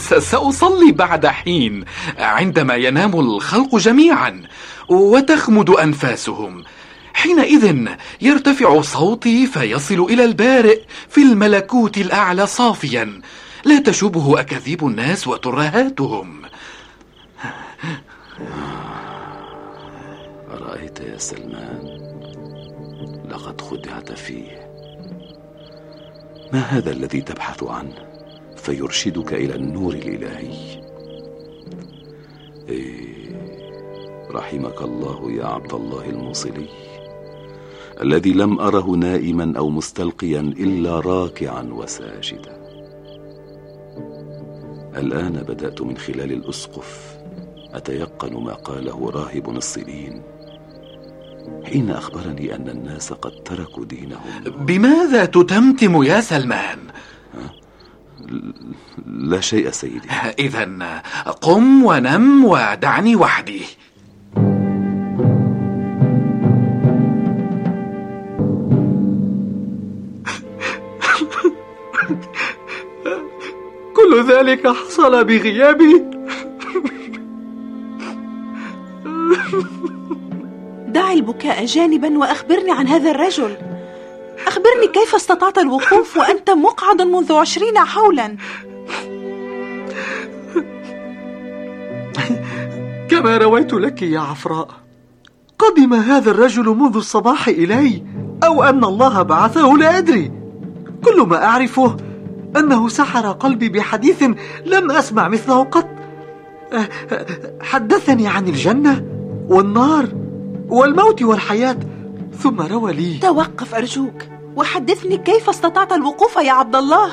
سأصلي بعد حين، عندما ينام الخلق جميعا وتخمد أنفاسهم. حينئذ يرتفع صوتي فيصل إلى البارئ في الملكوت الأعلى صافيا، لا تشوبه أكاذيب الناس وترهاتهم. أرأيت يا سلمان، لقد خدعت فيه. ما هذا الذي تبحث عنه فيرشدك إلى النور الإلهي؟ رحمك الله يا عبد الله الموصلي، الذي لم أره نائما أو مستلقيا إلا راكعا وساجدا. الآن بدأت من خلال الأسقف أتيقن ما قاله راهب الصلين حين أخبرني أن الناس قد تركوا دينهم. بماذا تتمتم يا سلمان؟ لا شيء سيدي. إذن قم ونم ودعني وحدي. كل ذلك حصل بغيابي. دع البكاء جانبا وأخبرني عن هذا الرجل. أخبرني كيف استطعت الوقوف وأنت مقعد منذ 20 حولا. كما رويت لك يا عفراء، قدم هذا الرجل منذ الصباح إلي، أو أن الله بعثه لا أدري. كل ما أعرفه أنه سحر قلبي بحديث لم أسمع مثله قط. حدثني عن الجنة والنار والموت والحياة، ثم روى لي. توقف أرجوك وحدثني كيف استطعت الوقوف يا عبد الله.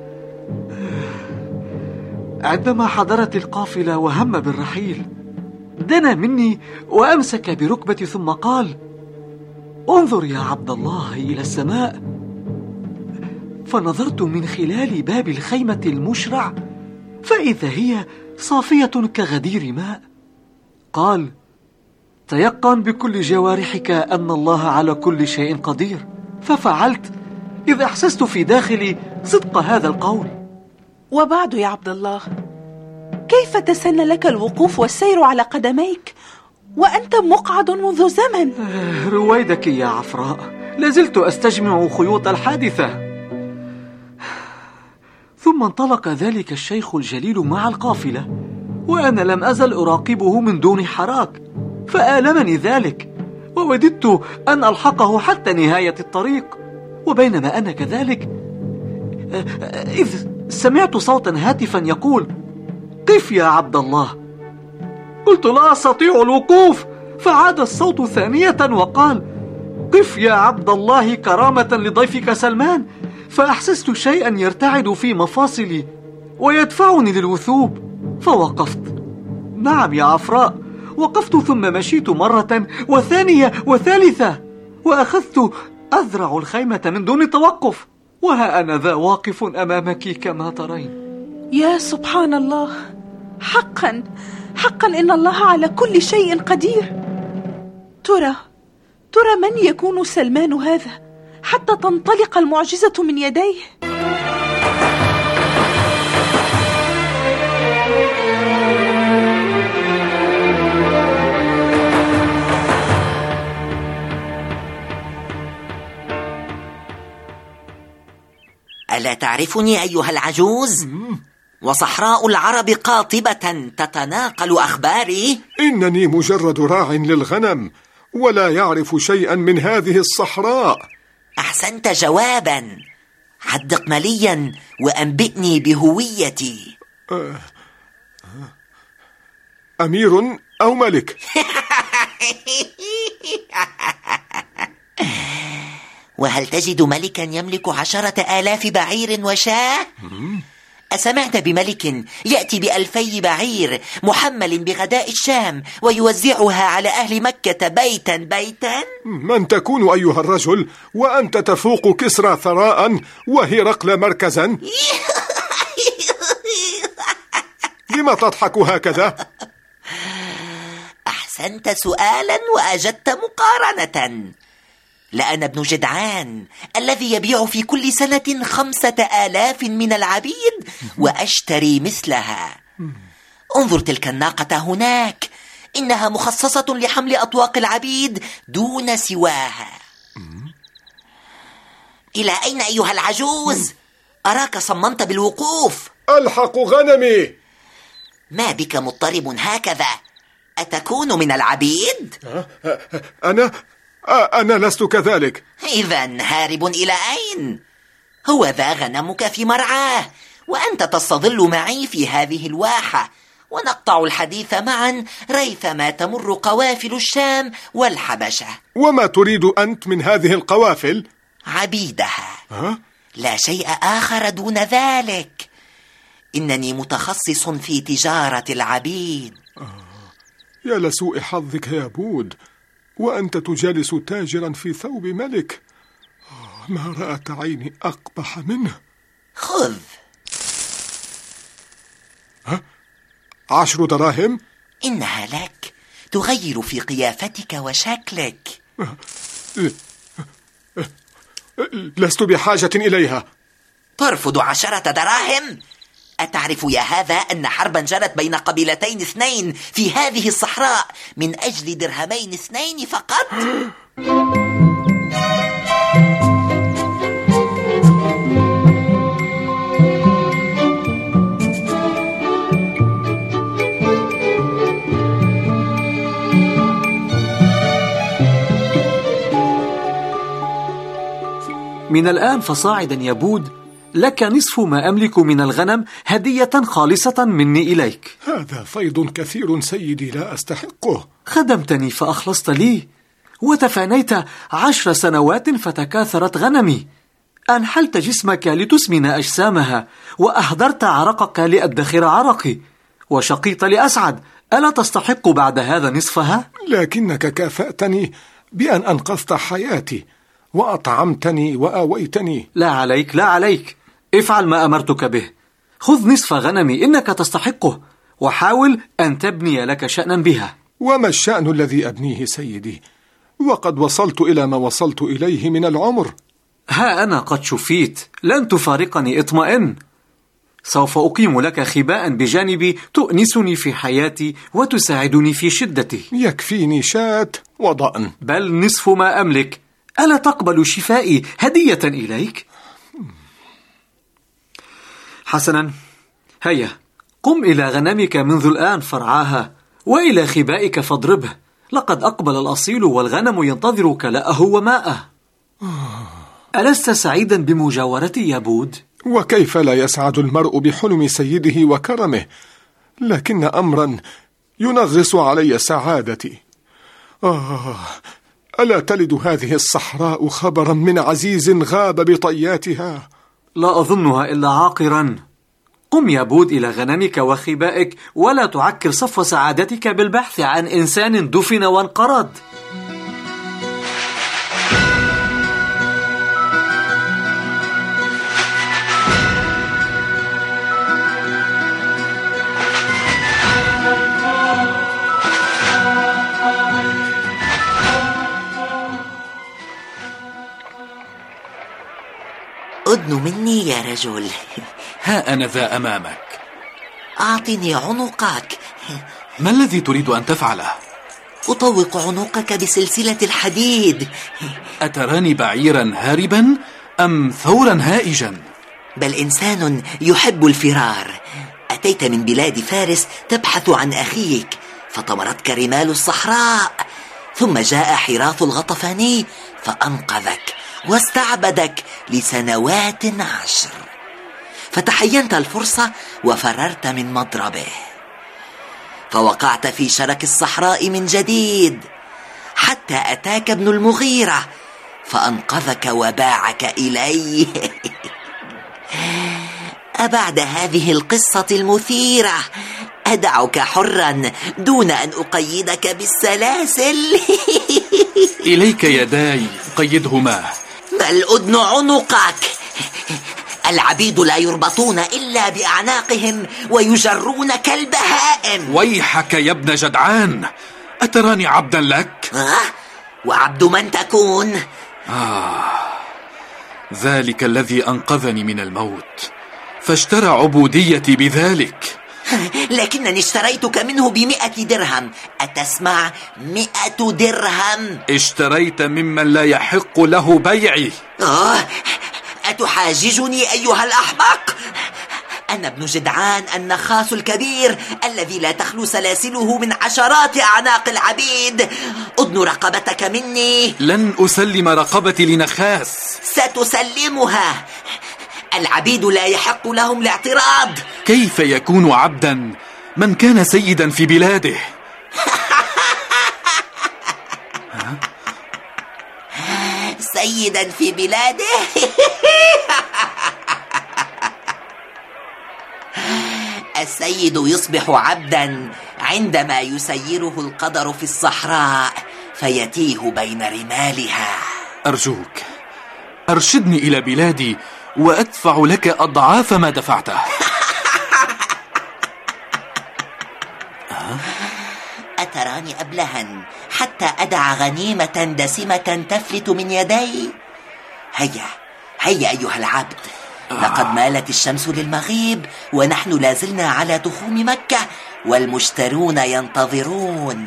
عندما حضرت القافلة وهم بالرحيل، دنا مني وأمسك بركبتي ثم قال: انظر يا عبد الله إلى السماء. فنظرت من خلال باب الخيمة المشرع فإذا هي صافية كغدير ماء. قال: تيقن بكل جوارحك أن الله على كل شيء قدير. ففعلت، إذ أحسست في داخلي صدق هذا القول. وبعد يا عبد الله، كيف تسنى لك الوقوف والسير على قدميك وأنت مقعد منذ زمن؟ رويدك يا عفراء، لازلت أستجمع خيوط الحادثة. ثم انطلق ذلك الشيخ الجليل مع القافلة، وأنا لم أزل أراقبه من دون حراك، فآلمني ذلك، ووددت أن ألحقه حتى نهاية الطريق. وبينما أنا كذلك، إذ سمعت صوتا هاتفا يقول: قف يا عبد الله. قلت: لا أستطيع الوقوف. فعاد الصوت ثانية وقال: قف يا عبد الله كرامة لضيفك سلمان. فأحسست شيئا يرتعد في مفاصلي ويدفعني للوثوب، فوقفت. نعم يا عفراء، وقفت، ثم مشيت مرة وثانية وثالثة، وأخذت أذرع الخيمة من دون توقف، وها أنا ذا واقف أمامك كما ترين. يا سبحان الله، حقا حقا إن الله على كل شيء قدير. ترى من يكون سلمان هذا حتى تنطلق المعجزة من يديه؟ ألا تعرفني أيها العجوز؟ وصحراء العرب قاطبة تتناقل أخباري. إنني مجرد راع للغنم، ولا يعرف شيئا من هذه الصحراء. أحسنت جوابا. حدق مليا وأنبئني بهويتي. أمير أو ملك؟ وهل تجد ملكا يملك 10,000 بعير وشاة؟ أسمعت بملك يأتي ب2,000 بعير محمل بغداء الشام ويوزعها على أهل مكة بيتا بيتا؟ من تكون أيها الرجل وأنت تفوق كسرى ثراء وهرقل مركزا؟ لما تضحك هكذا؟ أحسنت سؤالا وأجدت مقارنة. لأنا ابن جدعان الذي يبيع في كل سنة 5,000 من العبيد وأشتري مثلها. انظر تلك الناقة هناك، إنها مخصصة لحمل أطواق العبيد دون سواها. إلى أين أيها العجوز؟ أراك صممت بالوقوف. ألحق غنمي. ما بك مضطرب هكذا؟ أتكون من العبيد؟ أنا لست كذلك. إذن هارب إلى أين؟ هو ذا غنمك في مرعاه، وأنت تستظل معي في هذه الواحة، ونقطع الحديث معا ريثما تمر قوافل الشام والحبشة. وما تريد أنت من هذه القوافل؟ عبيدها. لا شيء آخر دون ذلك. إنني متخصص في تجارة العبيد. يا لسوء حظك يا بود، وأنت تجالس تاجرا في ثوب ملك. ما رأت عيني أقبح منه. خذ. 10 دراهم؟ إنها لك، تغير في قيافتك وشكلك. لست بحاجة إليها. ترفض 10 دراهم؟ أتعرف يا هذا أن حربا جرت بين قبيلتين 2 في هذه الصحراء من أجل 2 درهم فقط؟ من الآن فصاعدا يا بود، لك نصف ما أملك من الغنم هدية خالصة مني إليك. هذا فيض كثير سيدي، لا أستحقه. خدمتني فأخلصت لي، وتفانيت 10 سنوات فتكاثرت غنمي. أنحلت جسمك لتسمن أجسامها، وأهدرت عرقك لأدخر عرقي، وشقيت لأسعد. ألا تستحق بعد هذا نصفها؟ لكنك كافأتني بأن أنقذت حياتي، وأطعمتني وآويتني. لا عليك، لا عليك، افعل ما أمرتك به. خذ نصف غنمي، إنك تستحقه، وحاول أن تبني لك شأنا بها. وما الشأن الذي أبنيه سيدي؟ وقد وصلت إلى ما وصلت إليه من العمر. ها أنا قد شفيت، لن تفارقني، اطمئن. سوف أقيم لك خباء بجانبي تؤنسني في حياتي وتساعدني في شدتي. يكفيني شاة وضأن. بل نصف ما أملك. ألا تقبل شفائي هدية إليك؟ حسنا، هيا قم إلى غنمك منذ الآن فرعاها، وإلى خبائك فاضربه. لقد أقبل الأصيل والغنم ينتظر كلاءه وماءه. ألست سعيدا بمجاورتي يا بود؟ وكيف لا يسعد المرء بحلم سيده وكرمه، لكن أمرا ينغص علي سعادتي. ألا تلد هذه الصحراء خبرا من عزيز غاب بطياتها؟ لا أظنها إلا عاقرا. قم يا بود إلى غنمك وخبائك، ولا تعكر صفو سعادتك بالبحث عن إنسان دفن وانقرض. أدن مني يا رجل. ها أنا ذا أمامك. أعطني عنقك. ما الذي تريد أن تفعله؟ أطوق عنقك بسلسلة الحديد. أتراني بعيرا هاربا أم ثورا هائجا؟ بل إنسان يحب الفرار. أتيت من بلاد فارس تبحث عن أخيك، فطمرتك رمال الصحراء، ثم جاء حراث الغطفاني فأنقذك واستعبدك لسنوات 10، فتحينت الفرصة وفررت من مضربه، فوقعت في شرك الصحراء من جديد حتى أتاك ابن المغيرة فأنقذك وباعك إليه. أبعد هذه القصة المثيرة أدعك حرا دون أن أقيدك بالسلاسل؟ إليك يداي، قيدهما. بل أدن عنقك. العبيد لا يربطون إلا بأعناقهم ويجرون كالبهائم. ويحك يا ابن جدعان، أتراني عبدا لك؟ وعبد من تكون؟ ذلك الذي أنقذني من الموت، فاشترى عبوديتي بذلك. لكنني اشتريتك منه ب100 درهم. أتسمع؟ 100 درهم. اشتريت ممن لا يحق له بيعي. أتحاججني أيها الأحمق؟ أنا ابن جدعان النخاس الكبير الذي لا تخلو سلاسله من عشرات أعناق العبيد. أدن رقبتك مني. لن أسلم رقبتي لنخاس. ستسلمها. العبيد لا يحق لهم الاعتراض. كيف يكون عبدا من كان سيدا في بلاده؟ سيدا في بلاده؟ السيد يصبح عبدا عندما يسيره القدر في الصحراء فيتيه بين رمالها. أرجوك أرشدني إلى بلادي وأدفع لك أضعاف ما دفعته. أتراني أبلها حتى أدع غنيمة دسمة تفلت من يدي؟ هيا أيها العبد، لقد مالت الشمس للمغيب ونحن لازلنا على تخوم مكة والمشترون ينتظرون.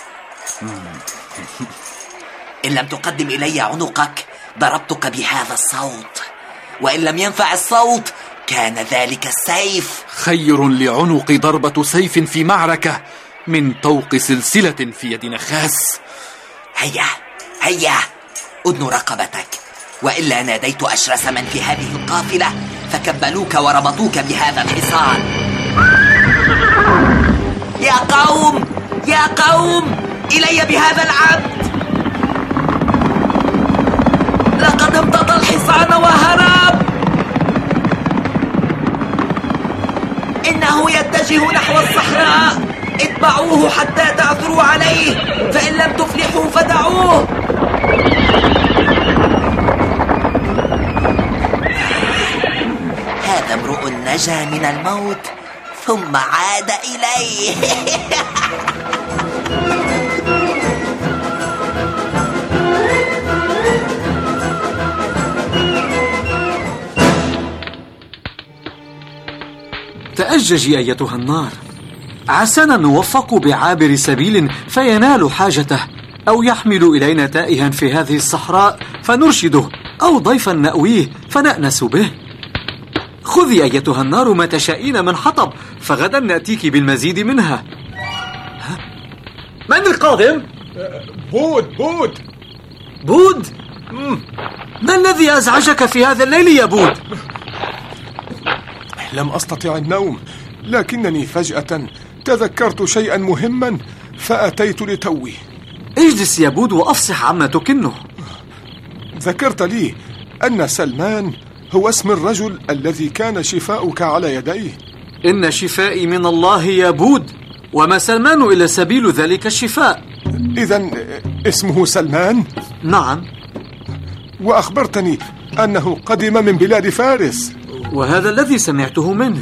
إن لم تقدم إلي عنقك ضربتك بهذا الصوت، وإن لم ينفع الصوت كان ذلك السيف. خير لعنق ضربة سيف في معركة من طوق سلسلة في يد نخاس. هيا أدن رقبتك، وإلا ناديت أشرس من في هذه القافلة فكبلوك وربطوك بهذا الحصان. يا قوم إلي بهذا العبد، لقد امتطى الحصان وهرب. إنه يتجه نحو الصحراء، اتبعوه حتى تعثروا عليه، فإن لم تفلحوا فدعوه. هذا امرؤ نجا من الموت ثم عاد إليه. تأججي أيتها النار، عسانا نوفق بعابر سبيل فينال حاجته، أو يحمل إلينا تائها في هذه الصحراء فنرشده، أو ضيفا نأويه فنأنس به. خذي أيتها النار ما تشائين من حطب، فغدا نأتيك بالمزيد منها. من القادم؟ بود؟ ما الذي أزعجك في هذا الليل يا بود؟ لم أستطع النوم، لكنني فجأة تذكرت شيئا مهما فأتيت لتوي. اجلس يا بود وأفصح عما تكنه. ذكرت لي أن سلمان هو اسم الرجل الذي كان شفاؤك على يديه. إن شفائي من الله يا بود، وما سلمان إلا سبيل ذلك الشفاء. إذن اسمه سلمان؟ نعم. وأخبرتني أنه قدم من بلاد فارس، وهذا الذي سمعته منه.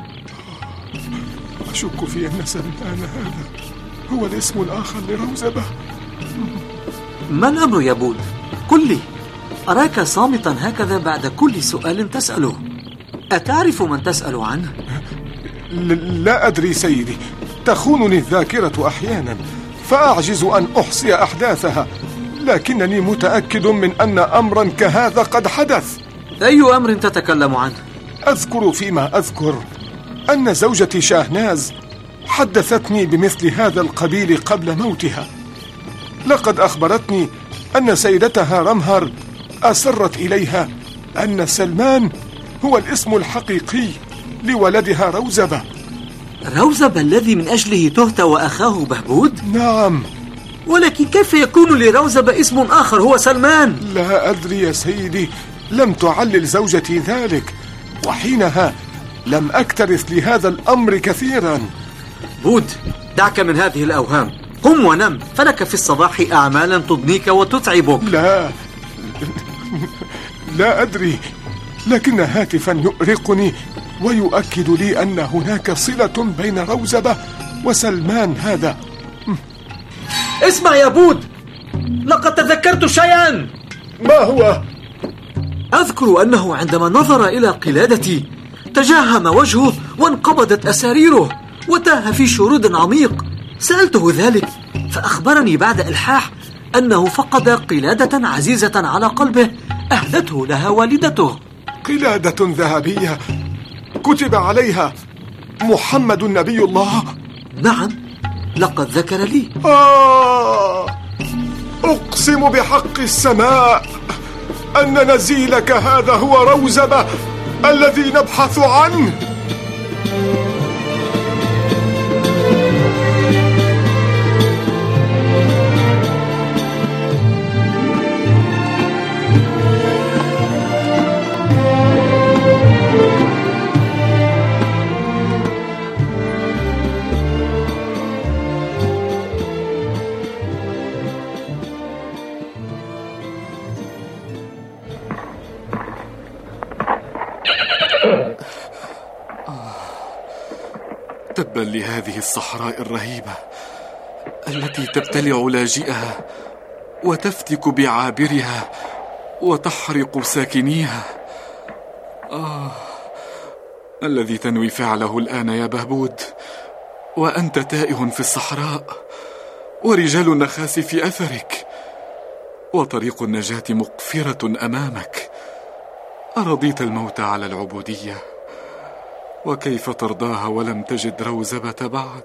أشك في أن سلمان هذا هو الاسم الآخر لروزبة. ما الأمر يا بود؟ قل لي، أراك صامتا هكذا بعد كل سؤال تسأله. أتعرف من تسأل عنه؟ لا أدري سيدي، تخونني الذاكرة أحيانا فأعجز أن أحصي أحداثها، لكنني متأكد من أن أمرا كهذا قد حدث. أي أمر تتكلم عنه؟ أذكر فيما أذكر أن زوجتي شاهناز حدثتني بمثل هذا القبيل قبل موتها. لقد أخبرتني أن سيدتها رمهر أسرت إليها أن سلمان هو الاسم الحقيقي لولدها روزبة. روزبة الذي من أجله تهت وأخاه بهبود؟ نعم. ولكن كيف يكون لروزبة اسم آخر هو سلمان؟ لا أدري يا سيدي، لم تعلل زوجتي ذلك، وحينها لم أكترث لهذا الأمر كثيرا. بود، دعك من هذه الأوهام، قم ونم، فلك في الصباح أعمالا تضنيك وتتعبك. لا أدري، لكن هاتفا يؤرقني ويؤكد لي أن هناك صلة بين روزبة وسلمان هذا. اسمع يا بود، لقد تذكرت شيئا. ما هو؟ أذكر أنه عندما نظر إلى قلادتي تجهم وجهه وانقبضت أساريره وتاه في شرود عميق. سألته ذلك فأخبرني بعد إلحاح أنه فقد قلادة عزيزة على قلبه أهدته لها والدته. قلادة ذهبية كتب عليها محمد نبي الله؟ نعم، لقد ذكر لي. أقسم بحق السماء أن نزيلك هذا هو روزبة الذي نبحث عنه. تبا لهذه الصحراء الرهيبة التي تبتلع لاجئها وتفتك بعابرها وتحرق ساكنيها. الذي تنوي فعله الآن يا بهبود وأنت تائه في الصحراء، ورجال النخاس في أثرك، وطريق النجاة مقفرة أمامك. أرضيت الموت على العبودية؟ وكيف ترضاها ولم تجد روزبة بعد؟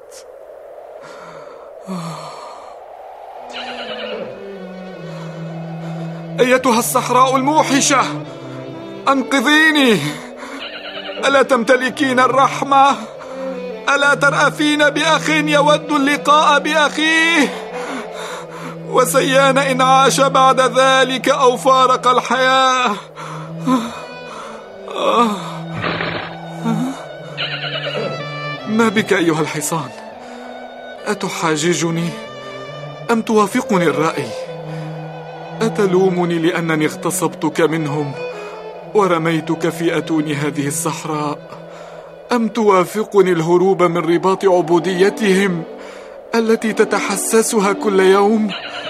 أيتها الصحراء الموحشة، أنقذيني! ألا تمتلكين الرحمة؟ ألا ترأفين بأخ يود اللقاء بأخيه؟ وسيان إن عاش بعد ذلك أو فارق الحياة. ما بك أيها الحصان؟ أتحاججني أم توافقني الرأي؟ أتلومني لأنني اغتصبتك منهم ورميتك في أتون هذه الصحراء، أم توافقني الهروب من رباط عبوديتهم التي تتحسسها كل يوم؟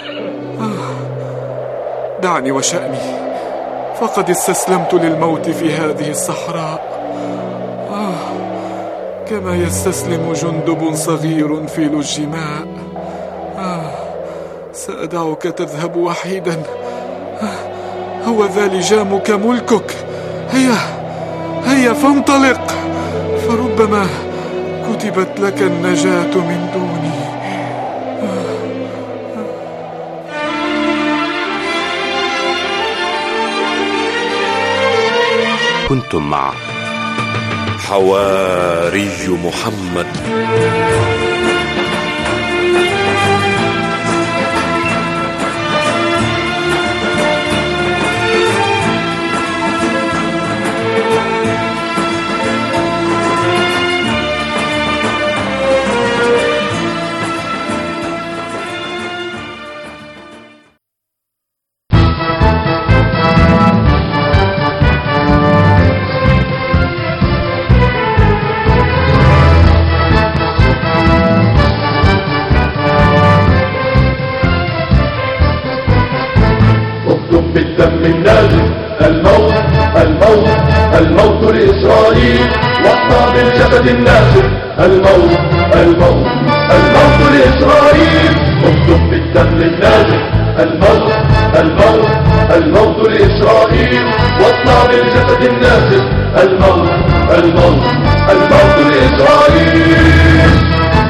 دعني وشأني، فقد استسلمت للموت في هذه الصحراء كما يستسلم جندب صغير في لج ماء. سأدعك تذهب وحيدا. هو ذا لجامك ملكك. هيا فانطلق، فربما كتبت لك النجاة من دوني. كنتم مع حواري محمد. بالدم النازف الموت الموت الموت لإسرائيل، واصنع بالجسد النازف الموت الموت الموت لإسرائيل. اكتب بالدم النازف الموت الموت الموت لإسرائيل، واصنع بالجسد النازف الموت الموت الموت لإسرائيل.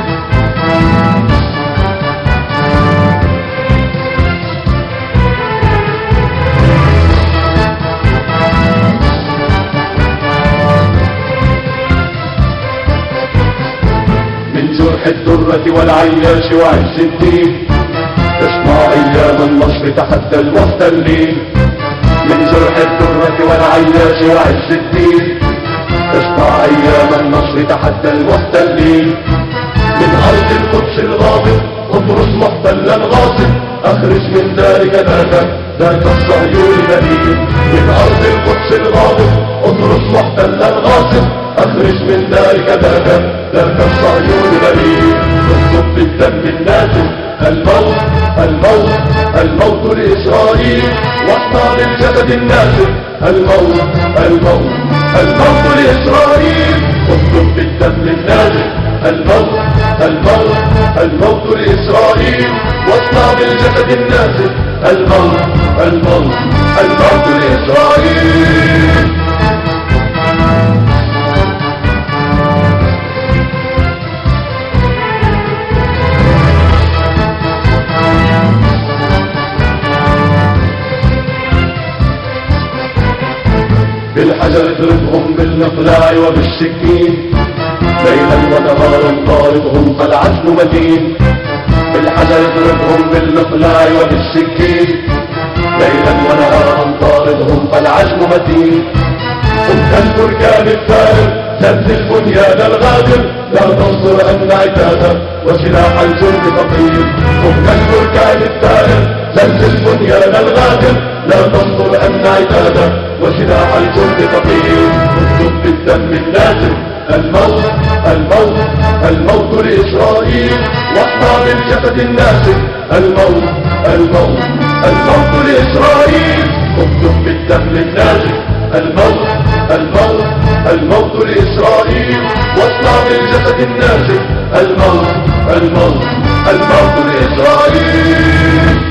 الدرة والعياش وعز الدين، تسمع أيام النصر تحدى المحتلين. من جرح الدرة والعياش وعز الدين، تسمع أيام النصر تحدى المحتلين. من أرض القدس الغاضب اطرس محتلا غاصب، أخرج من دارك ذاك الصهيوني بليد. من أرض القدس الغاضب اطرس محتلا غاصب، أخرج من دارك ذاك الصهيوني بليد. بالدم النازف. الموت الموت الموت لإسرائيل واصطاد الجسد النازف. الموت الموت الموت لإسرائيل اكتب بالدم النازف. الموت الموت الموت لإسرائيل واصطاد الجسد النازف. الموت الموت الموت لإسرائيل. بالحجر اضربهم بالمقلاع وبالسكين ليلا ونهارا طاردهم فالعزم متين. بالحجر اضربهم بالمقلاع وبالسكين ليلا ونهارا طاردهم فالعزم متين. هم كالبركان الثائر سد البنيان الغادر لا تنظر أن عتادا وسلاح الجند ثقيل. هم كالبركان الثائر سد البنيان الغادر لا تنظر أن عتادا وسلاح الجند ثقيل. اكتب بالدم النازف. الموت الموت الموت لإسرائيل واصطاد الجسد النازف. الموت الموت الموت لإسرائيل اكتب بالدم النازف. الموت الموت الموت لإسرائيل واصطاد الجسد النازف. الموت الموت الموت لإسرائيل.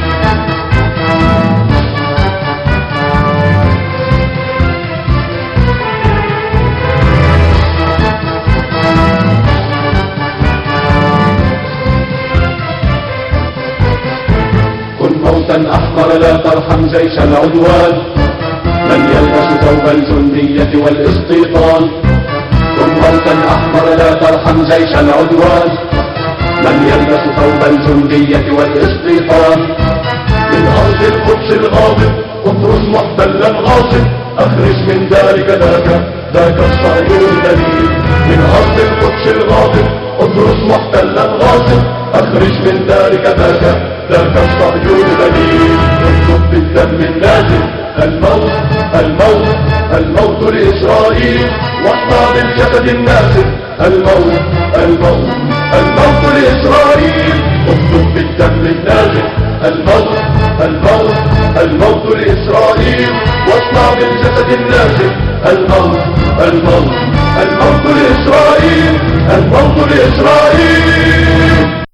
موتا أحمر لا ترحم جيش العدوان من يلبس ثوب الجندية والاستيطان. كن موتا أحمر لا ترحم جيش العدوان من يلبس ثوب الجندية والاستيطان. من أرض القدس الغاضب اطرس محتلا غاصب أخرج من دارك ذاك الصهيوني دليل. من أرض القدس الغاضب اطرس محتلا غاصب أخرج من دارك ذاك الصهيوني دليل. اكتب بالدم النازف. الموت الموت الموت لإسرائيل واصطاد الجسد النازف. الموت الموت الموت لإسرائيل اكتب بالدم النازف. الموت الموت الموت لإسرائيل واصطاد الجسد النازف. الموت الموت الموت لإسرائيل الموت لإسرائيل.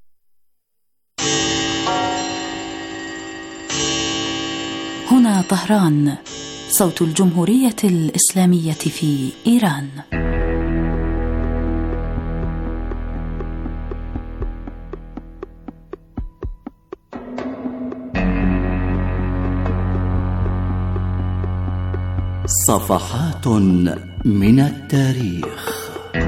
هنا طهران، صوت الجمهورية الإسلامية في إيران. صفحات من التاريخ.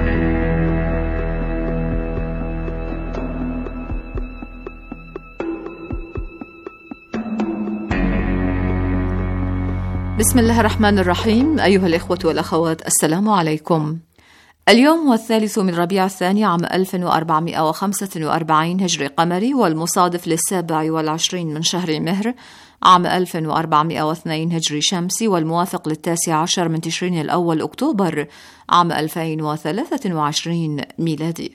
بسم الله الرحمن الرحيم. أيها الإخوة والأخوات، السلام عليكم. اليوم هو 3 من ربيع الثاني عام 1445 هجري قمري، والمصادف ل27 من شهر مهر عام 1402 هجري شمسي، والموافق ل19 من تشرين الأول أكتوبر عام 2023 ميلادي.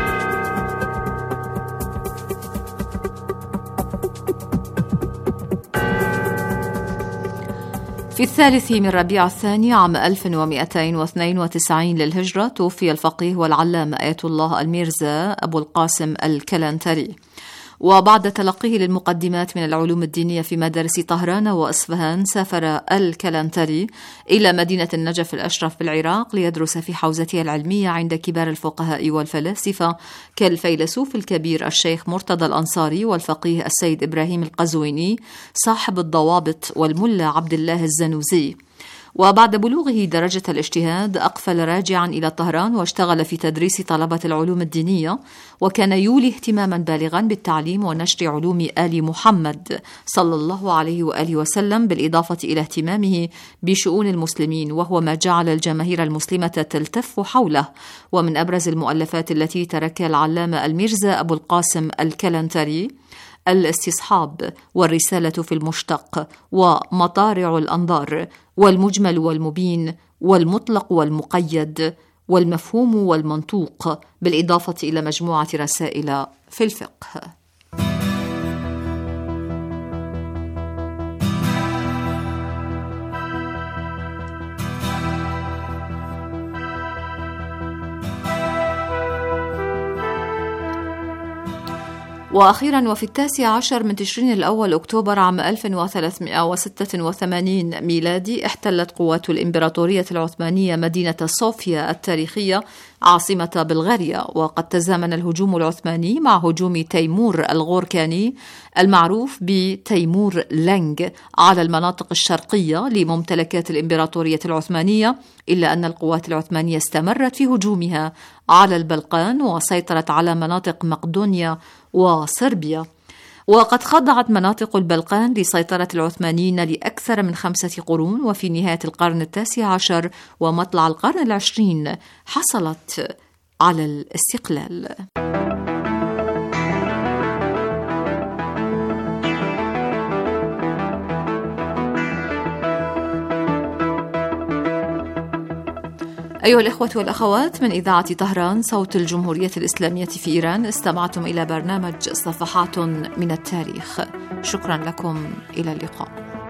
في 3 من ربيع الثاني عام 1292 للهجرة توفي الفقيه والعلامة آية الله الميرزا أبو القاسم الكلانتري. وبعد تلقيه للمقدمات من العلوم الدينية في مدارس طهران وإصفهان، سافر الكلانتري إلى مدينة النجف الأشرف بالعراق ليدرس في حوزته العلمية عند كبار الفقهاء والفلاسفة كالفيلسوف الكبير الشيخ مرتضى الأنصاري والفقيه السيد إبراهيم القزويني صاحب الضوابط والملا عبد الله الزنوزي. وبعد بلوغه درجة الاجتهاد أقفل راجعا إلى طهران واشتغل في تدريس طلبة العلوم الدينية، وكان يولي اهتماما بالغا بالتعليم ونشر علوم آل محمد صلى الله عليه وآله وسلم، بالإضافة إلى اهتمامه بشؤون المسلمين، وهو ما جعل الجماهير المسلمة تلتف حوله. ومن أبرز المؤلفات التي تركها العلامة الميرزا أبو القاسم الكلانتري الاستصحاب، والرسالة في المشتق، ومطارع الأنظار، والمجمل والمبين، والمطلق والمقيد، والمفهوم والمنطوق، بالإضافة إلى مجموعة رسائل في الفقه. وأخيرا، وفي 19 من تشرين الأول أكتوبر عام 1386 ميلادي، احتلت قوات الإمبراطورية العثمانية مدينة صوفيا التاريخية عاصمة بلغاريا. وقد تزامن الهجوم العثماني مع هجوم تيمور الغوركاني المعروف بتيمور لنج على المناطق الشرقية لممتلكات الإمبراطورية العثمانية، إلا أن القوات العثمانية استمرت في هجومها على البلقان وسيطرت على مناطق مقدونيا وصربيا. وقد خضعت مناطق البلقان لسيطرة العثمانيين لأكثر من 5 قرون، وفي نهاية القرن 19 ومطلع القرن 20 حصلت على الاستقلال. أيها الإخوة والأخوات، من إذاعة طهران صوت الجمهورية الإسلامية في إيران، استمعتم إلى برنامج صفحات من التاريخ. شكرا لكم، إلى اللقاء.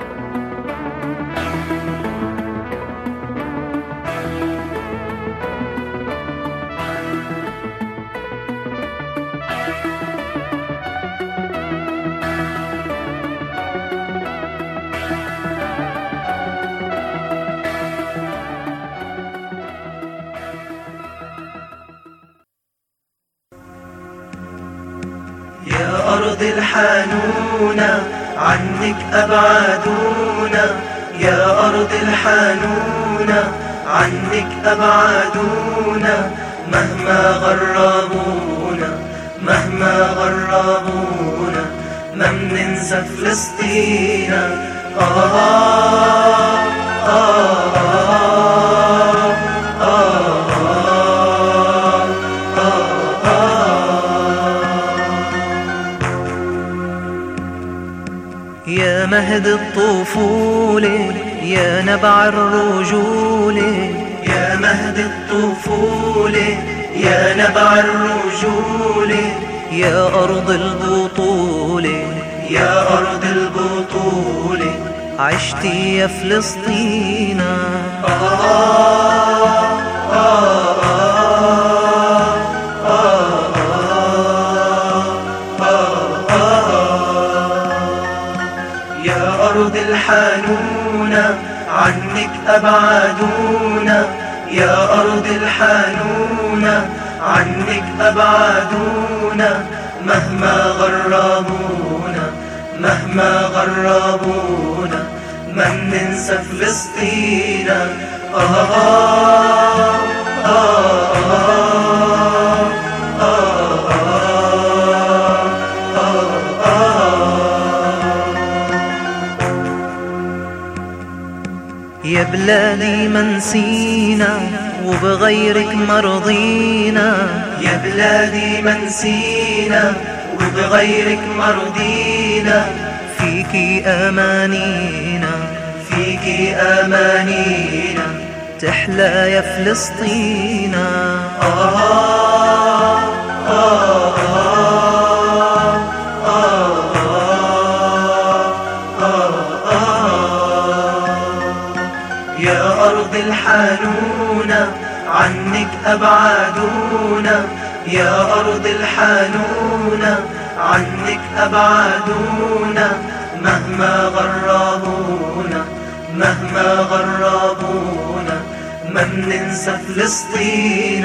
يا أرض الحانونة عنك أبعدونا، يا أرض الحانونة عنك أبعدونا، مهما غربونا مهما غربونا ما مننسى فلسطين. يا مهد الطفولة يا نبع الرجولة، يا مهد الطفولة يا نبع الرجولة، يا أرض البطولة يا أرض البطولة، عشتي يا فلسطين. أرض الحانونة عنك أبعدونا، يا أرض الحانونة عنك أبعدونا، مهما غربونا مهما غربونا ما مننسى فلسطين. يا بلادي منسينا وبغيرك مرضينا، يا بلادي منسينا وبغيرك مرضينا، فيكي أمانينا فيكي أمانينا، تحلى يا فلسطين. يا أرض الحانونة عنك أبعدونا، يا أرض الحانونة عنك أبعدونا، مهما غربونا مهما غربونا ما مننسى فلسطين.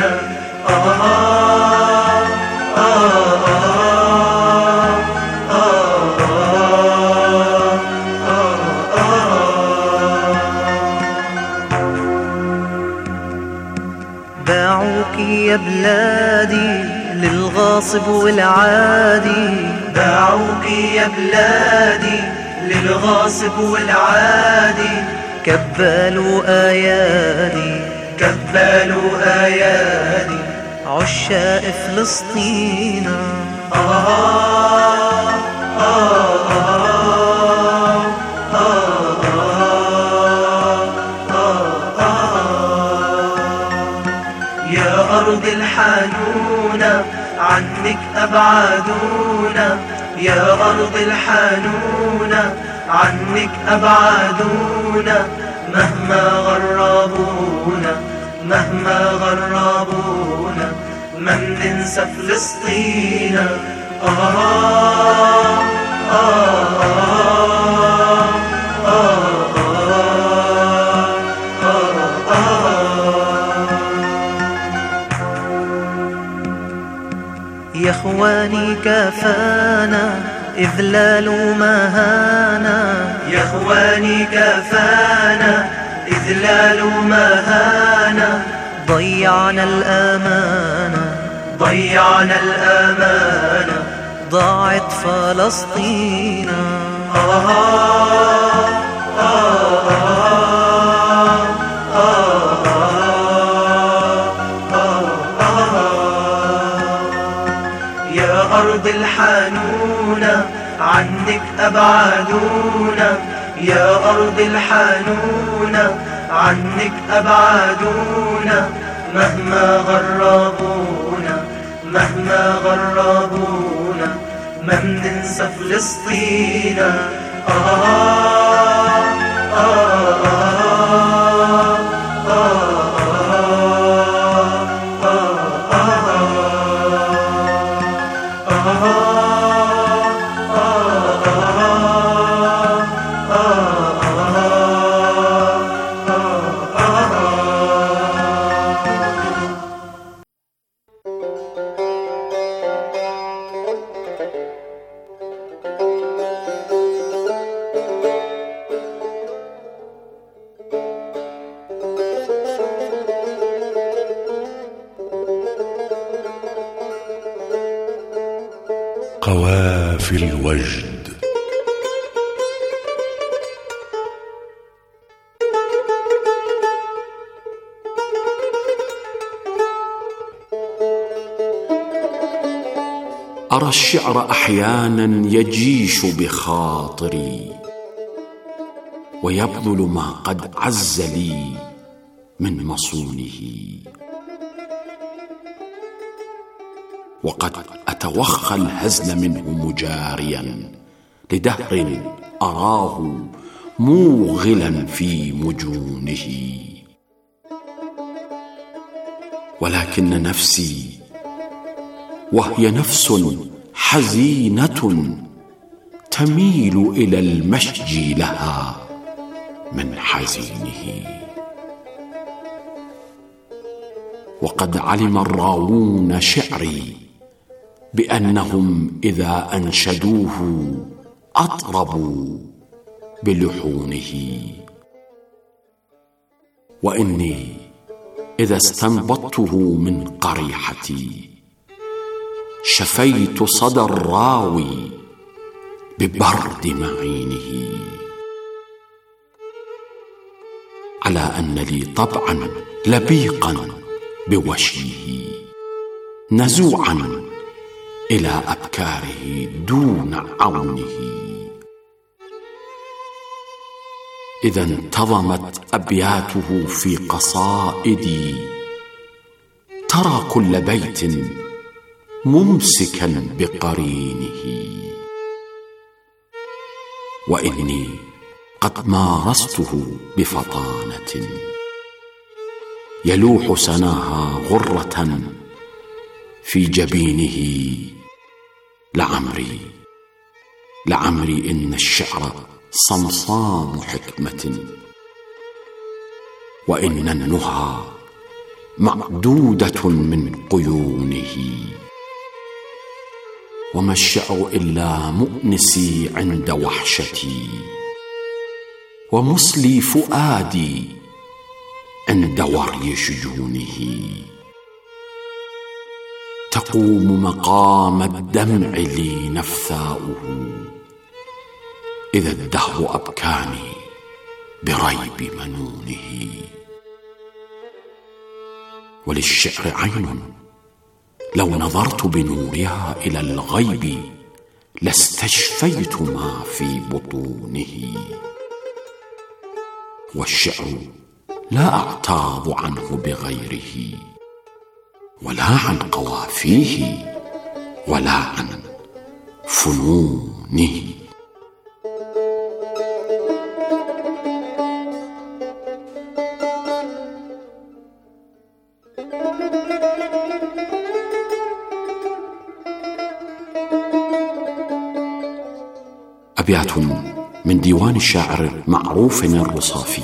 باعوكي يا بلادي للغاصب والعادي، باعوكي يا بلادي للغاصب والعادي، كبلوا أيادي كبلوا أيادي عشاق فلسطين. الحانون عنك أبعدونا، يا أرض الحانون عنك أبعدونا، مهما غربونا مهما غربونا ما بننسى فلسطين. يا اخواني كفانا إذلال مهانا، يا اخواني كفانا إذلال مهانا، ضيعنا الأمانة ضيعنا الأمانة، ضاعت فلسطين. يا أرض الحانون عنك أبعدونا، يا أرض الحانون عنك أبعدونا، مهما غربونا مهما غربونا ما بننسى فلسطين. قوافي الوجد. أرى الشعر أحيانا يجيش بخاطري، ويبذل ما قد عز لي من مصونه، وقد أتوخى الهزل منه مجاريا لدهر أراه موغلا في مجونه، ولكن نفسي وهي نفس حزينة تميل إلى المشجي لها من حزينه. وقد علم الراوون شعري بأنهم إذا أنشدوه أطربوا بلحونه، وإني إذا استنبطته من قريحتي شفيت صدى الراوي ببرد معينه، على أن لي طبعا لبيقا بوشيه نزوعا إلى أبكاره دون عونه. إذا انتظمت أبياته في قصائدي ترى كل بيت ممسكا بقرينه، وإني قد مارسته بفطانة يلوح سناها غرة في جبينه. لعمري إن الشعر صمصام حكمة، وإن النهى معدودة من قيونه، وما الشعر إلا مؤنسي عند وحشتي، ومسلي فؤادي عند وري شجونه. تقوم مقام الدمع لي نفثاؤه إذا الدهر أبكاني بريب منونه. وللشعر عين لو نظرت بنورها إلى الغيب لاستشفيت ما في بطونه. والشعر لا أعتاض عنه بغيره، ولا عن قوافيه ولا عن فنونه. أبيات من ديوان الشاعر معروف الرصافي.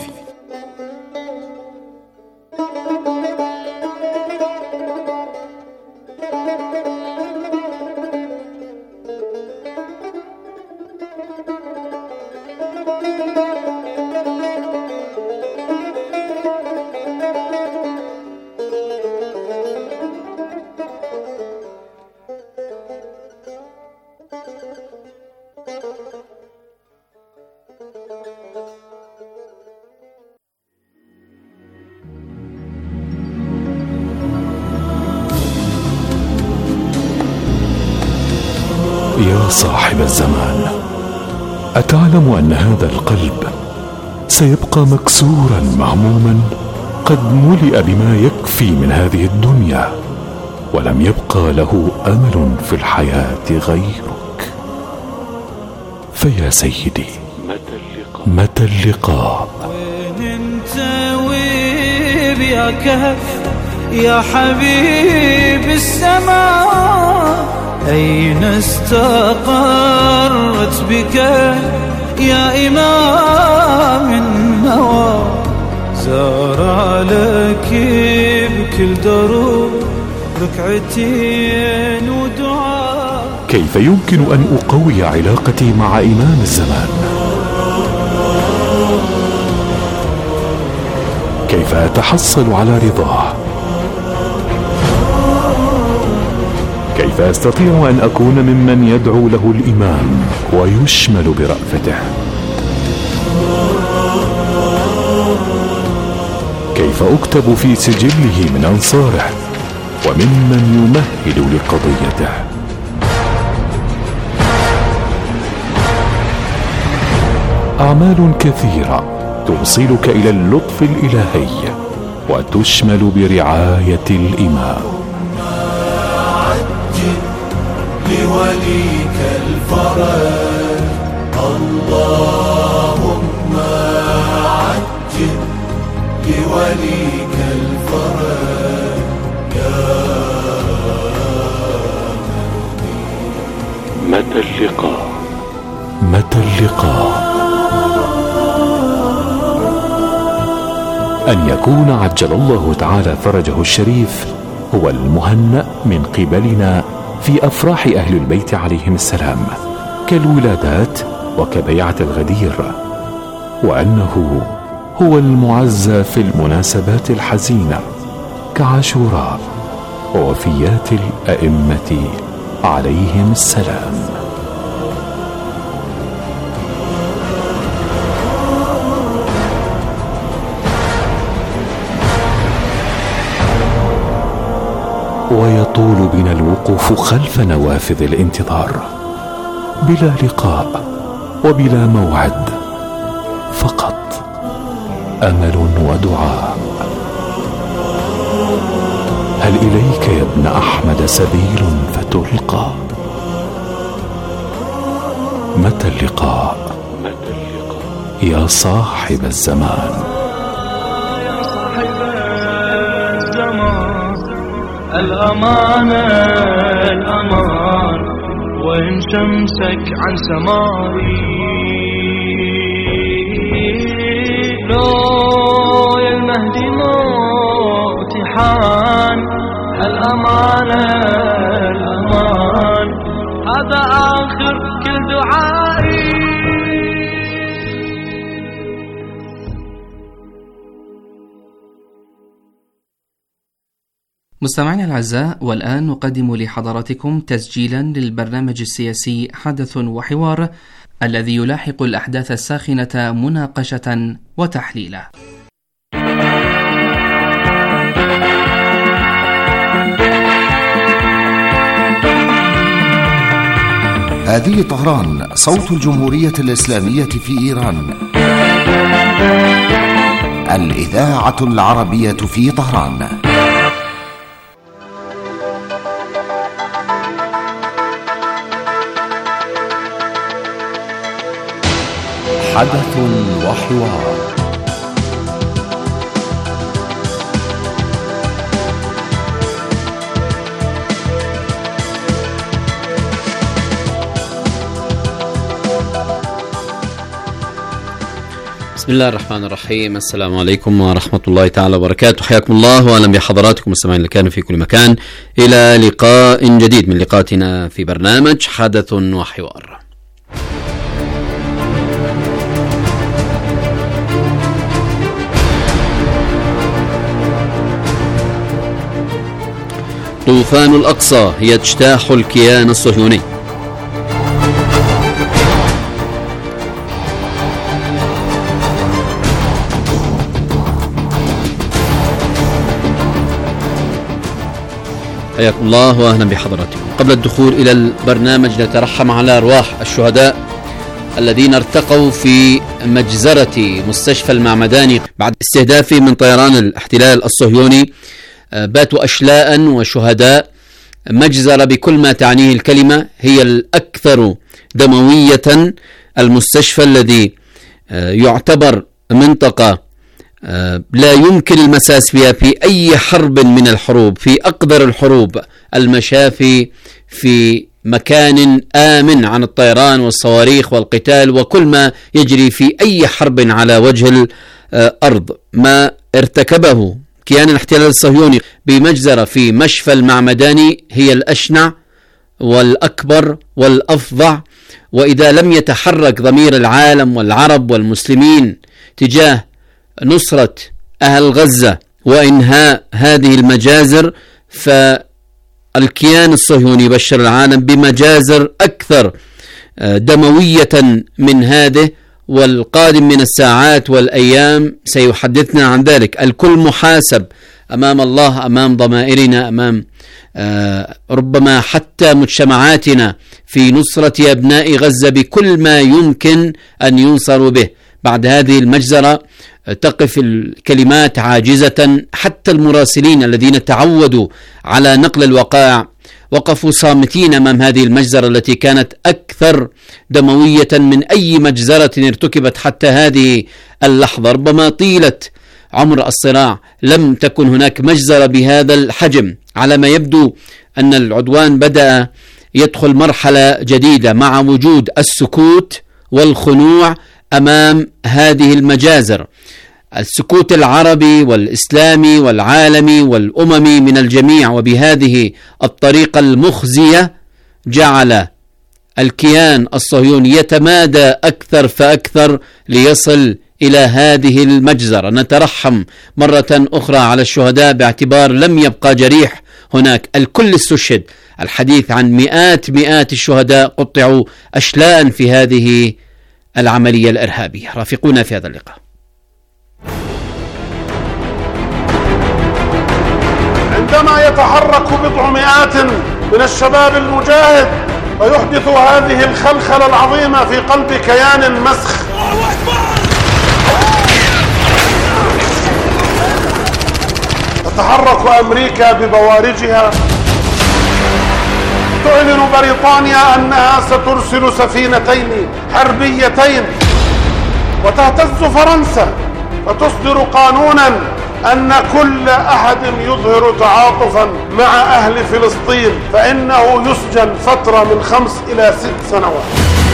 يا صاحب الزمان، أتعلم أن هذا القلب سيبقى مكسورا مهموما قد ملئ بما يكفي من هذه الدنيا، ولم يبقى له أمل في الحياة غيرك. فيا سيدي، متى اللقاء؟ وين انت ويب يا كهف يا حبيب السماء؟ أين استقرت بك يا إمام النوى؟ زار لك بكل دروب ركعتين ودعاء. كيف يمكن أن أقوي علاقتي مع إمام الزمان؟ كيف أتحصل على رضاه؟ كيف أستطيع أن أكون ممن يدعو له الإمام ويشمل برأفته؟ كيف أكتب في سجله من أنصاره وممن يمهد لقضيته؟ أعمال كثيرة توصلك إلى اللطف الإلهي وتشمل برعاية الإمام. لوليك الفرج اللهم عجل لوليك الفرج يا متى اللقاء؟ متى اللقاء؟ أن يكون عجل الله تعالى فرجه الشريف هو المهنأ من قبلنا في أفراح أهل البيت عليهم السلام كالولادات وكبيعة الغدير، وأنه هو المعزى في المناسبات الحزينة كعاشوراء ووفيات الأئمة عليهم السلام. ويطول بنا الوقوف خلف نوافذ الانتظار بلا لقاء وبلا موعد، فقط أمل ودعاء. هل إليك يا ابن أحمد سبيل فتلقى؟ متى اللقاء؟ يا صاحب الزمان. الأمانة الأمان وإن شمسك عن سمائي لو يا المهدي موت حان. الأمانة الأمان هذا آخر كل دعائي. مستمعينا الأعزاء، والآن نقدم لحضراتكم تسجيلا للبرنامج السياسي حدث وحوار الذي يلاحق الأحداث الساخنة مناقشة وتحليلا. هذه طهران، صوت الجمهورية الإسلامية في إيران، الإذاعة العربية في طهران. حدث وحوار. بسم الله الرحمن الرحيم. السلام عليكم ورحمة الله تعالى وبركاته. حياكم الله وأهلا بحضراتكم المستمعين اللي كانوا في كل مكان إلى لقاء جديد من لقاءاتنا في برنامج حدث وحوار. طوفان الأقصى يجتاح الكيان الصهيوني. حياكم الله واهلا بحضراتكم. قبل الدخول الى البرنامج نترحم على ارواح الشهداء الذين ارتقوا في مجزرة مستشفى المعمداني بعد استهدافه من طيران الاحتلال الصهيوني. باتوا اشلاء وشهداء. مجزرة بكل ما تعنيه الكلمة، هي الاكثر دموية. المستشفى الذي يعتبر منطقة لا يمكن المساس بها في أي حرب من الحروب، في أقدر الحروب، المشافي في مكان آمن عن الطيران والصواريخ والقتال وكل ما يجري في أي حرب على وجه الأرض. ما ارتكبه كيان الاحتلال الصهيوني بمجزرة في مشفى المعمداني هي الأشنع والأكبر والأفظع. وإذا لم يتحرك ضمير العالم والعرب والمسلمين تجاه نصرة أهل غزة وإنهاء هذه المجازر، فالكيان الصهيوني يبشر العالم بمجازر أكثر دموية من هذه، والقادم من الساعات والأيام سيحدثنا عن ذلك. الكل محاسب أمام الله، أمام ضمائرنا، أمام ربما حتى مجتمعاتنا في نصرة أبناء غزة بكل ما يمكن أن ينصروا به. بعد هذه المجزرة تقف الكلمات عاجزة. حتى المراسلين الذين تعودوا على نقل الوقائع وقفوا صامتين أمام هذه المجزرة التي كانت أكثر دموية من أي مجزرة ارتكبت حتى هذه اللحظة. ربما طيلة عمر الصراع لم تكن هناك مجزرة بهذا الحجم. على ما يبدو أن العدوان بدأ يدخل مرحلة جديدة مع وجود السكوت والخنوع أمام هذه المجازر. السكوت العربي والإسلامي والعالمي والأممي من الجميع، وبهذه الطريقة المخزية جعل الكيان الصهيوني يتمادى أكثر فأكثر ليصل إلى هذه المجزرة. نترحم مرة أخرى على الشهداء باعتبار لم يبقى جريح هناك، الكل استشهد. الحديث عن مئات الشهداء قطعوا أشلاء في هذه العملية الإرهابية. رافقونا في هذا اللقاء. عندما يتحرك بضع مئات من الشباب المجاهد ويحدث هذه الخلخلة العظيمة في قلب كيان مسخ، تتحرك أمريكا ببوارجها. تعلن بريطانيا أنها سترسل سفينتين حربيتين، وتهتز فرنسا وتصدر قانونا أن كل أحد يظهر تعاطفا مع أهل فلسطين فإنه يسجن فترة من 5 إلى 6 سنوات.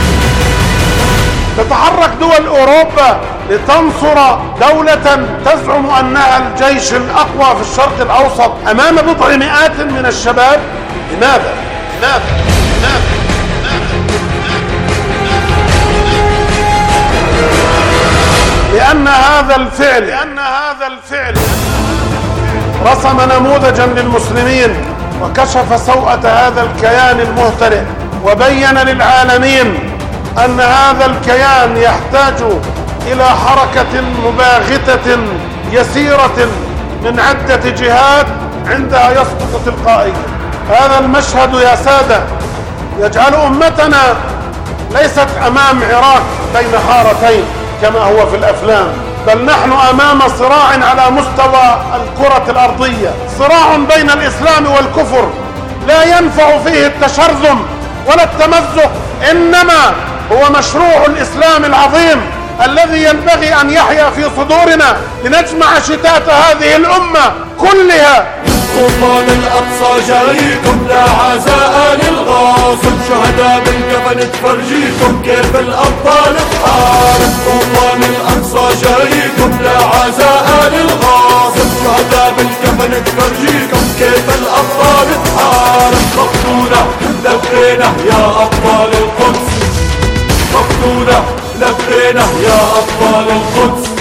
تتحرك دول أوروبا لتنصر دولة تزعم أنها الجيش الأقوى في الشرق الأوسط أمام بضع مئات من الشباب. لماذا؟ لأن هذا الفعل رسم نموذجا للمسلمين وكشف سوءة هذا الكيان المهترئ، وبين للعالمين أن هذا الكيان يحتاج إلى حركة مباغتة يسيرة من عدة جهات عندها يسقط تلقائيا. هذا المشهد يا سادة يجعل أمتنا ليست أمام عراك بين حارتين كما هو في الأفلام، بل نحن أمام صراع على مستوى الكرة الأرضية، صراع بين الإسلام والكفر لا ينفع فيه التشرذم ولا التمزق، إنما هو مشروع الإسلام العظيم الذي ينبغي أن يحيا في صدورنا لنجمع شتات هذه الأمة كلها. طوفان الأقصى جايكم لا عزاء للغاصب، شهداء بالكفن تفرجيكم كيف الأبطال تحارب. طوفان الأقصى جايكم لا عزاء للغاصب، شهداء بالكفن تفرجيكم كيف الأبطال تحارب. مقتولة لبينا يا أبطال القدس، مقتولة لبينا يا أبطال القدس.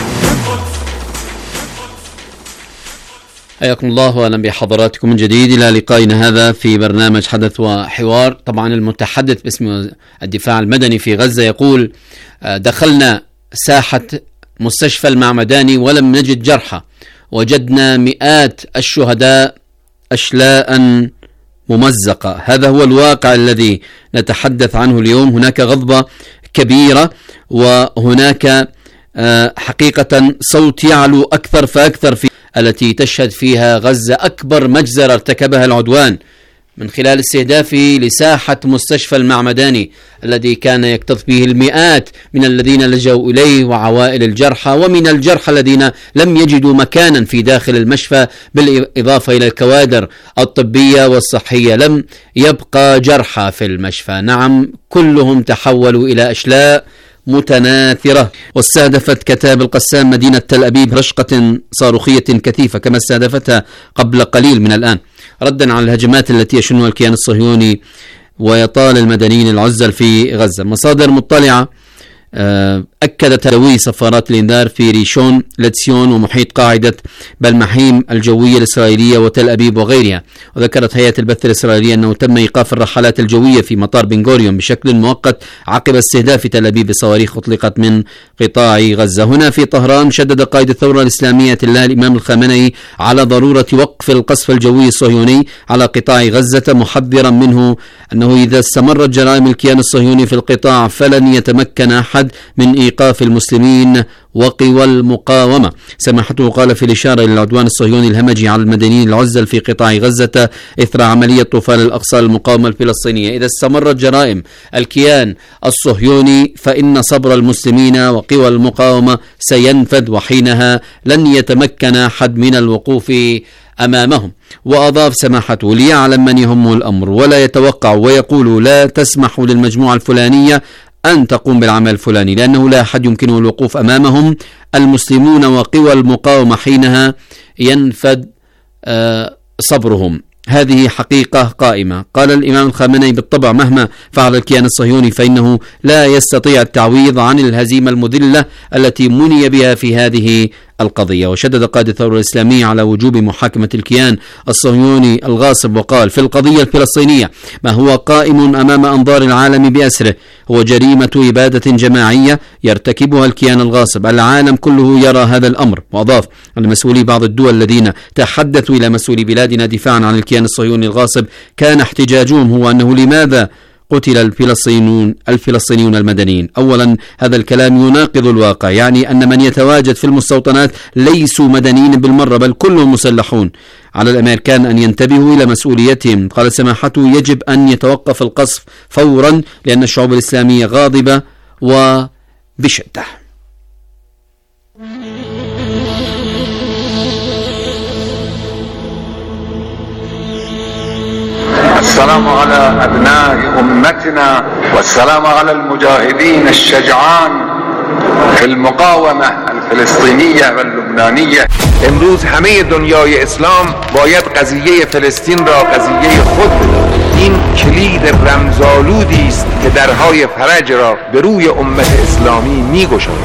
حياكم الله واهلا بحضراتكم من جديد الى لقائنا هذا في برنامج حدث وحوار. طبعا المتحدث باسم الدفاع المدني في غزة يقول: دخلنا ساحة مستشفى المعمداني ولم نجد جرحى، وجدنا مئات الشهداء أشلاء ممزقة. هذا هو الواقع الذي نتحدث عنه اليوم. هناك غضبة كبيرة، وهناك حقيقة صوت يعلو أكثر فأكثر في التي تشهد فيها غزة أكبر مجزرة ارتكبها العدوان من خلال استهدافه لساحة مستشفى المعمداني الذي كان يكتظ فيه المئات من الذين لجوا إليه وعوائل الجرحى، ومن الجرحى الذين لم يجدوا مكانا في داخل المشفى، بالإضافة إلى الكوادر الطبية والصحية. لم يبقى جرحى في المشفى، نعم كلهم تحولوا إلى أشلاء متناثرة. واستهدفت كتائب القسام مدينة تل أبيب رشقة صاروخية كثيفة كما استهدفتها قبل قليل من الآن، ردا على الهجمات التي يشنها الكيان الصهيوني ويطال المدنيين العزل في غزة. مصادر مطلعة أكدت تلوي صفارات الإنذار في ريشون لتسيون ومحيط قاعدة بالمحيم الجوية الإسرائيلية وتل أبيب وغيرها. وذكرت هيئة البث الإسرائيلية أنه تم إيقاف الرحلات الجوية في مطار بن غوريون بشكل مؤقت عقب استهداف تل أبيب بصواريخ أطلقت من قطاع غزة. هنا في طهران شدد قائد الثورة الإسلامية الله الإمام الخامنئي على ضرورة وقف القصف الجوي الصهيوني على قطاع غزة، محذرا منه أنه إذا استمرت جرائم الكيان الصهيوني في القطاع فلن يتمكن أحد من إيقاف المسلمين وقوى المقاومة. سماحته قال في الإشارة إلى العدوان الصهيوني الهمجي على المدنيين العزل في قطاع غزة إثر عملية طوفان الأقصى المقاومة الفلسطينية: إذا استمرت جرائم الكيان الصهيوني فإن صبر المسلمين وقوى المقاومة سينفذ، وحينها لن يتمكن أحد من الوقوف أمامهم. وأضاف سماحته: ليعلم من يهم الأمر ولا يتوقع ويقول لا تسمح للمجموعة الفلانية أن تقوم بالعمل الفلاني، لأنه لا أحد يمكنه الوقوف أمامهم. المسلمون وقوى المقاومة حينها ينفذ صبرهم. هذه حقيقة قائمة. قال الإمام الخامنئي: بالطبع مهما فعل الكيان الصهيوني فإنه لا يستطيع التعويض عن الهزيمة المذلة التي مني بها في هذه القضية. وشدد قائد الثورة الإسلامية على وجوب محاكمة الكيان الصهيوني الغاصب، وقال: في القضية الفلسطينية ما هو قائم أمام أنظار العالم بأسره هو جريمة إبادة جماعية يرتكبها الكيان الغاصب. العالم كله يرى هذا الأمر. وأضاف أن مسؤولي بعض الدول الذين تحدثوا إلى مسؤولي بلادنا دفاعا عن الكيان الصهيوني الغاصب كان احتجاجهم هو أنه لماذا قتل الفلسطينيون المدنيين. أولا هذا الكلام يناقض الواقع، يعني أن من يتواجد في المستوطنات ليسوا مدنيين بالمرة بل كلهم مسلحون. على الأمريكان أن ينتبهوا إلى مسؤوليتهم. قال سماحته: يجب أن يتوقف القصف فورا لأن الشعوب الإسلامية غاضبة وبشدة. السلام على أبناء أمتنا، والسلام على المجاهدين الشجعان في المقاومة الفلسطینیه و لبنانیه. امروز همه دنیای اسلام باید قضیه فلسطین را قضیه خود بداند. این کلید رمزآلودی است که درهای فرج را به روی امت اسلامی می‌گشاید.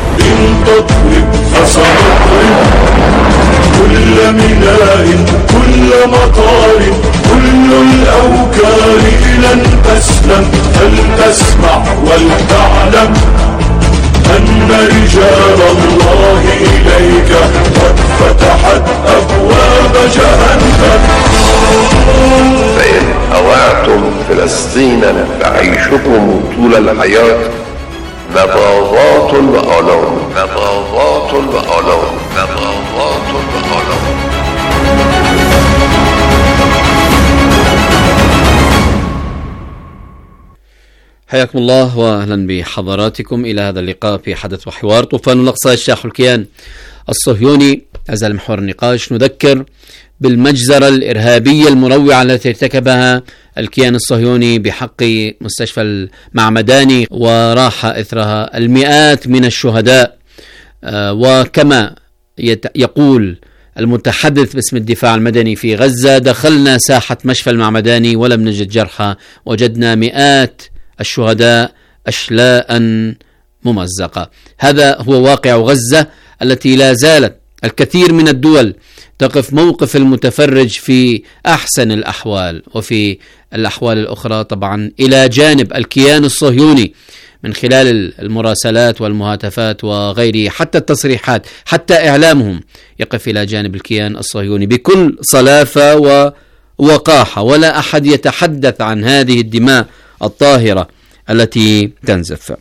كل ميناء كل مطار كل الأوكار لن تسلم فلتسمع ولتعلم أن رجال الله إليك قد فتحت أبواب جهنم. فإن أوعتم فلسطينا فعيشكم طول الحياة نبضات وآلام نبضات وآلام نبضات وآلام. حياكم الله وأهلا بحضراتكم إلى هذا اللقاء في حدث وحوار. طوفان الأقصى اجتاح الكيان الصهيوني. أزال محور النقاش نذكر بالمجزرة الإرهابية المروعة التي ارتكبها الكيان الصهيوني بحق مستشفى المعمداني وراح إثرها المئات من الشهداء، وكما يقول المتحدث باسم الدفاع المدني في غزة: دخلنا ساحة مشفى المعمداني ولم نجد جرحى، وجدنا مئات الشهداء أشلاء ممزقة. هذا هو واقع غزة التي لا زالت الكثير من الدول تقف موقف المتفرج في أحسن الأحوال، وفي الأحوال الأخرى طبعا إلى جانب الكيان الصهيوني من خلال المراسلات والمهاتفات وغيره، حتى التصريحات، حتى إعلامهم يقف إلى جانب الكيان الصهيوني بكل صلافة ووقاحة، ولا أحد يتحدث عن هذه الدماء الطاهرة التي تنزف.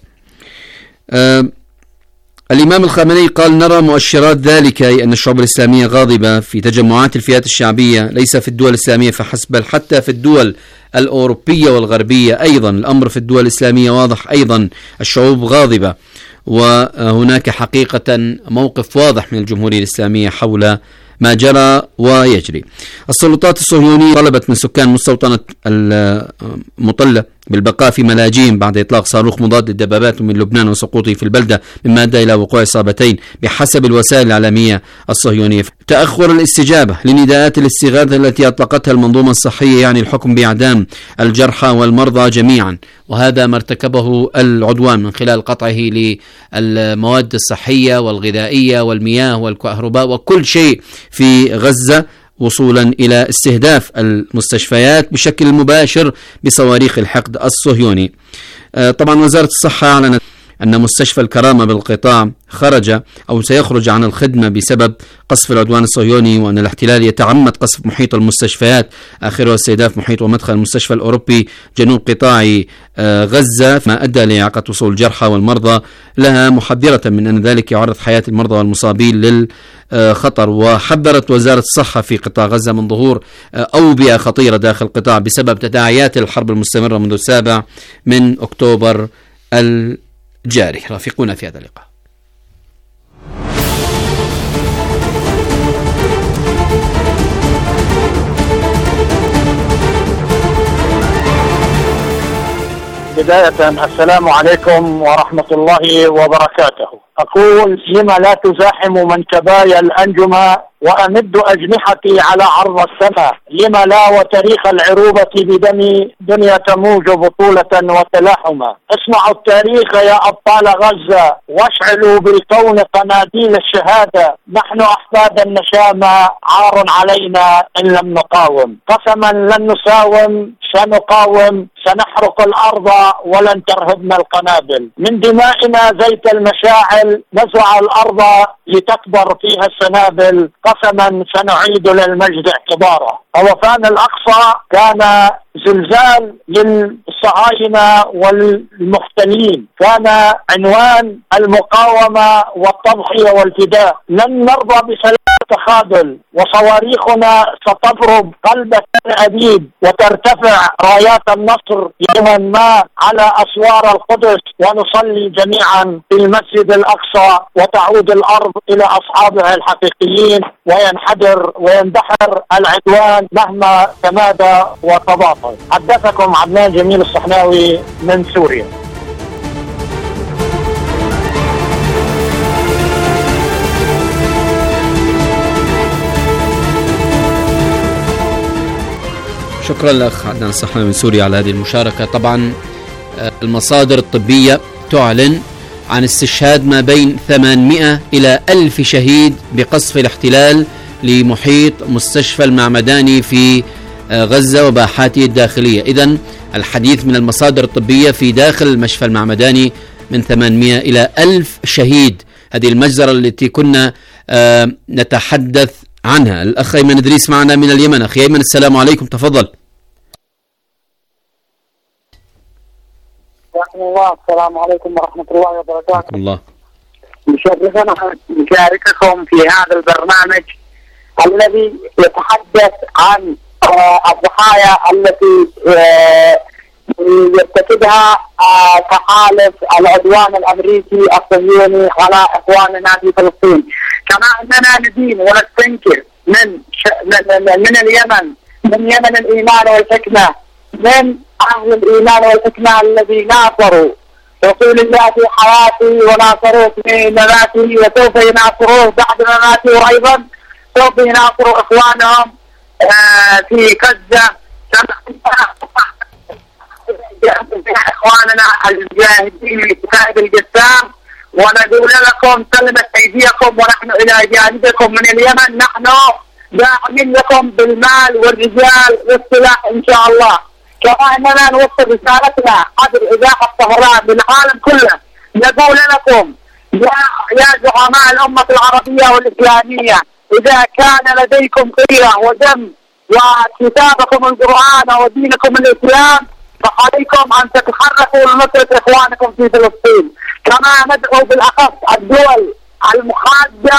الإمام الخامنئي قال: نرى مؤشرات ذلك، أي أن الشعوب الإسلامية غاضبة في تجمعات الفئات الشعبية، ليس في الدول الإسلامية فحسب بل حتى في الدول الأوروبية والغربية أيضا. الأمر في الدول الإسلامية واضح أيضا، الشعوب غاضبة، وهناك حقيقة موقف واضح من الجمهورية الإسلامية حول ما جرى ويجري. السلطات الصهيونية طلبت من سكان مستوطنة المطلة بالبقاء في ملاجئهم بعد إطلاق صاروخ مضاد للدبابات من لبنان وسقوطه في البلدة، مما أدى إلى وقوع إصابتين بحسب الوسائل الإعلامية الصهيونية. تأخر الاستجابة لنداءات الاستغاثة التي أطلقتها المنظومة الصحية، يعني الحكم بإعدام الجرحى والمرضى جميعا، وهذا ما ارتكبه العدوان من خلال قطعه للمواد الصحية والغذائية والمياه والكهرباء وكل شيء في غزة، وصولا إلى استهداف المستشفيات بشكل مباشر بصواريخ الحقد الصهيوني. طبعا وزارة الصحة أعلنت أن مستشفى الكرامة بالقطاع خرج أو سيخرج عن الخدمة بسبب قصف العدوان الصهيوني، وأن الاحتلال يتعمد قصف محيط المستشفيات، آخره استهداف محيط ومدخل المستشفى الأوروبي جنوب قطاع غزة، ما أدى لإعاقة وصول الجرحى والمرضى لها، محذرة من أن ذلك يعرض حياة المرضى والمصابين للخطر. وحذرت وزارة الصحة في قطاع غزة من ظهور أوبئة خطيرة داخل القطاع بسبب تداعيات الحرب المستمرة منذ 7 أكتوبر الجاري. رافقونا في هذا اللقاء. بداية السلام عليكم ورحمة الله وبركاته. أقول: لما لا تزاحم منكباي الأنجم وأمد أجنحتي على عرض السماء؟ لما لا وتاريخ العروبة بدمي دنيا تموج بطولة وتلاحما؟ اصنعوا التاريخ يا أبطال غزة، واشعلوا بالكون قناديل الشهادة. نحن أحفاد النشامة، عار علينا إن لم نقاوم. قسما لن نساوم، سنقاوم، سنحرق الأرض ولن ترهبنا القنابل. من دمائنا زيت المشاعل، نزرع الأرض لتكبر فيها السنابل. قسما سنعيد للمجد اعتباره. طوفان الأقصى كان زلزال للصهاينة والمحتلين، كان عنوان المقاومة والتضحية والفداء. لن نرضى بسلام التخاذل، وصواريخنا ستضرب قلب أبيب، وترتفع رايات النصر يوما ما على أسوار القدس، ونصلي جميعا في المسجد الأقصى، وتعود الأرض إلى أصحابها الحقيقيين، وينحدر ويندحر العدوان مهما تمادى وتباطل. حدثكم عدنان جميل الصحناوي من سوريا. شكرا لأخ عدنان الصحناوي من سوريا على هذه المشاركة. طبعا المصادر الطبية تعلن عن استشهاد ما بين 800 إلى 1000 شهيد بقصف الاحتلال لمحيط مستشفى المعمداني في غزة وباحاته الداخلية. إذن الحديث من المصادر الطبية في داخل مشفى المعمداني من 800 إلى 1000 شهيد. هذه المجزرة التي كنا نتحدث عنها. الأخ أيمن إدريس معنا من اليمن. أخي أيمن السلام عليكم، تفضل. السلام عليكم ورحمة الله وبركاته. الله. مشرفنا مشارككم في هذا البرنامج الذي يتحدث عن الضحايا التي يرتكبها تحالف العدوان الامريكي الصهيوني على اخواننا في فلسطين. كما اننا ندين ونستنكر من اليمن، من يمن الايمان والحكمه، من اهل الايمان والحكمه الذي ناصروا رسول الله في حياته وناصروه في مماته، وسوف يناصروه بعد مماته، وايضا سوف يناصروا اخوانهم في غزه اخواننا المجاهدين لكتائب القسام. ونقول لكم سلمت ايديكم ونحن الى جانبكم من اليمن، نحن داعمين لكم بالمال والرجال والسلاح ان شاء الله. كما اننا نوصل رسالتنا عبر اذاعه طهران للعالم كله، نقول لكم يا زعماء الامه العربيه والاسلاميه، اذا كان لديكم غيره ودم وكتابكم القران ودينكم الاسلام، فعليكم ان تتحركوا لنصره اخوانكم في فلسطين. كما ندعو بالاخص الدول المحاده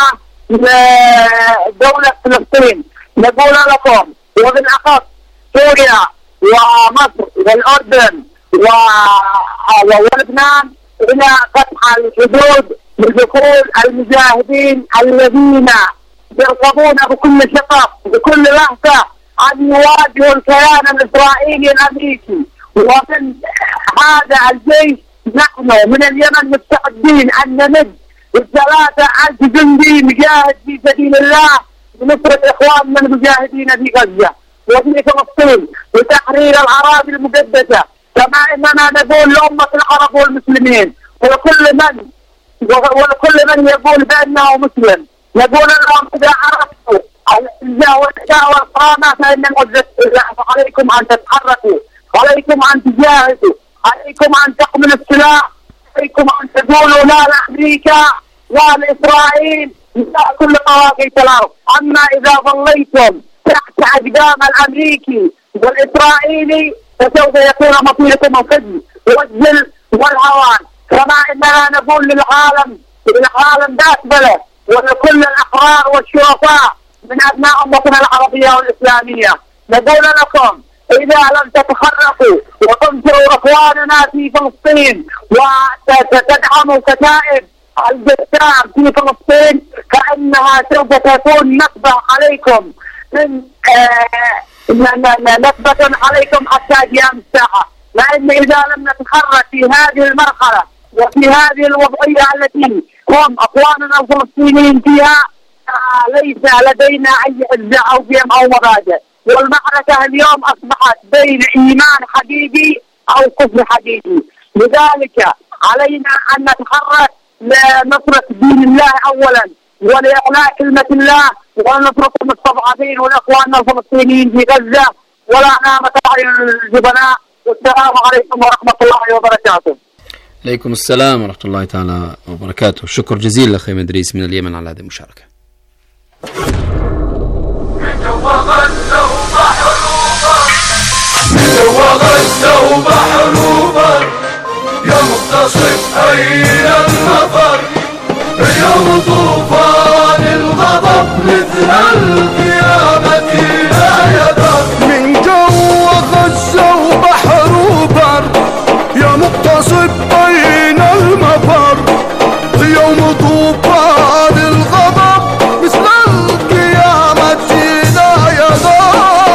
لدوله فلسطين، نقول لكم وبالاخص سوريا ومصر والاردن ولبنان الى فتح الحدود لدخول المجاهدين الذين يرغبون بكل شغف بكل لهفه ان يواجهوا الكيان الاسرائيلي الامريكي. ومن هذا الجيش نحن من اليمن مستعدين ان نمد 3,000 جندي مجاهد في سبيل الله لنصرة اخواننا المجاهدين في غزه وفي فلسطين لتحرير الاراضي المقدسه. كما اننا نقول لامه العرب والمسلمين ولكل من يقول بانه مسلم، نقول لهم اذا عرفتوا العزه والعزاء والكرامه فان العزه عليكم ان تتحركوا، عليكم ان تجاهدوا، عليكم ان تحملوا السلاح، عليكم ان تقولوا لا لامريكا لا لاسرائيل لا كل طواغيت الارض. اما اذا ظليتم تحت اقدام الامريكي والاسرائيلي فسوف يكون مصيركم الخزي والذل والهوان. كما اننا نقول للعالم باكمله ولكل الاحرار والشرفاء من ابناء امتنا العربيه والاسلاميه، نقول لكم اذا لم تتحركوا وتنصروا اخواننا في فلسطين وتدعموا كتائب القسام في فلسطين فانها سوف تكون نكبه عليكم نكبه عليكم حتى قيام الساعه. لان اذا لم نتحرك في هذه المرحله وفي هذه الوضعيه التي هم اخواننا الفلسطينيين فيها ليس لدينا اي عزه او قيم او مبادئ. والمعركه اليوم اصبحت بين ايمان حقيقي او كفر حقيقي. لذلك علينا ان نتحرك لنصره دين الله اولا ولاعلاء كلمه الله ونصره المستضعفين والاخوان الفلسطينيين في غزه ولا نامت اعين الجبناء. والسلام عليكم ورحمه الله وبركاته. عليكم السلام ورحمه الله تعالى وبركاته. شكر جزيل اخي مدريس من اليمن على هذه المشاركه. وغزة وبحروبا يا مقتصد أين النفر يوم طوفان الغضب مثل القيامة لا يذر. من جو غزة وبحروبا يا مقتصد أين المفر يوم طوفان الغضب مثل القيامة لا يذر.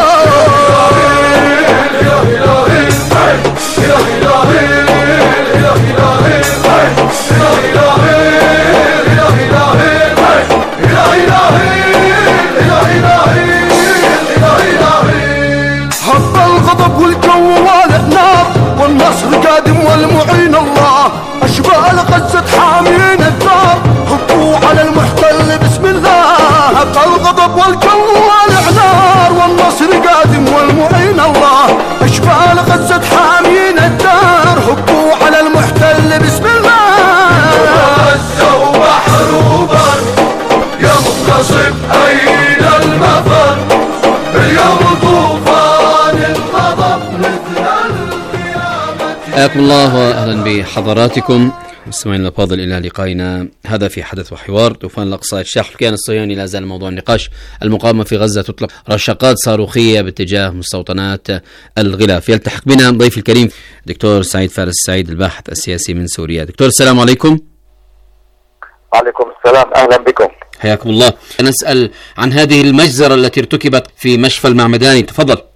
هب الغضب والجو والنار والنصر قادم والمعين الله. أشبال غزة حامين الدار هبوا على المحتل بسم الله. هب الغضب والجو والنار والنصر قادم والمعين الله. أشبال غزة حامين الدار هبوا على المحتل بسم الله. غزة ومحروبا يا مقتصد أين المفر اليوم طوفان الغضب مثل القيامة. حياكم الله واهلا بحضراتكم مستمعينا الأفاضل، إلى لقائنا هذا في حدث وحوار. طوفان الأقصى اجتاح الكيان الصهيوني لا زال موضوع النقاش. المقاومة في غزة تطلق رشقات صاروخية باتجاه مستوطنات الغلاف. يلتحق بنا ضيف الكريم دكتور سعيد فارس السعيد، الباحث السياسي من سوريا. دكتور السلام عليكم. وعليكم السلام، أهلا بكم. حياكم الله. نسأل عن هذه المجزرة التي ارتكبت في مشفى المعمداني، تفضل.